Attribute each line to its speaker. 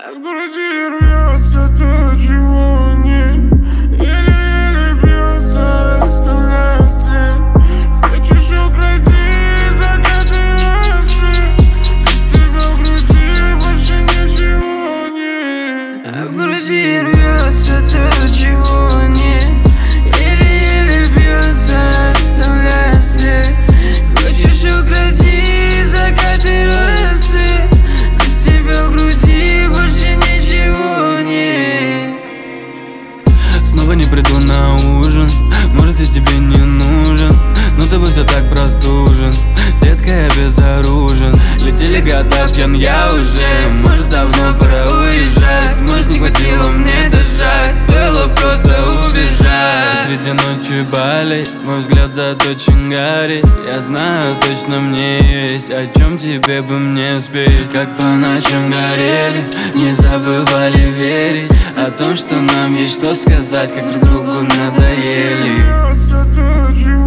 Speaker 1: В груди рвется то, чего нет. Еле-еле бьется, оставляя след. Хочешь укротить закаты рассвет. Без тебя в груди больше ничего нет. В груди рвется то, чего нет. Еле-еле бьется, оставляя след. Хочешь укротить закаты рассвет. Без тебя в груди больше ничего нет.
Speaker 2: Снова не приду на ужин, может, я тебе не нужен, но ты бы все так простужен. Детка, я безоружен. Летели года, пьян я уже. Может, давно пора уезжать. Может, не хватило мне дышать. Стоило просто убежать. Среди ночи болеть, мой взгляд заточен горит. Я знаю, точно мне есть о чем тебе бы мне спеть. Как по ночам горели, не забывали верить о том, что нам есть что сказать, как друг другу надоели.
Speaker 1: Рвется то, чего